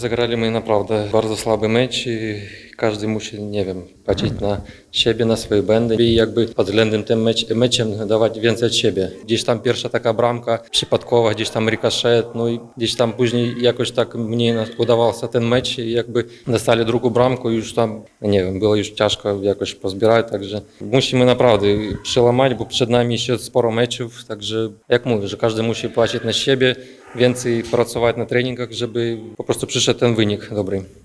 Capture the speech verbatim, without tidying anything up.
Zagrali my naprawdę bardzo słaby mecz i każdy musi, nie wiem, patrzeć na siebie, na swoje błędy i jakby pod względem tym mecz, meczem dawać więcej od siebie. Gdzieś tam pierwsza taka bramka przypadkowa, gdzieś tam rykoszyet, no i gdzieś tam później jakoś tak mniej udawał się ten mecz i jakby dostali drugą bramkę i już tam, nie wiem, było już ciężko jakoś pozbierać, także musimy naprawdę przełamać, bo przed nami jeszcze sporo meczów, także jak mówię, że każdy musi patrzeć na siebie, więcej pracować na treningach, żeby po prostu przyszedł ten wynik dobry.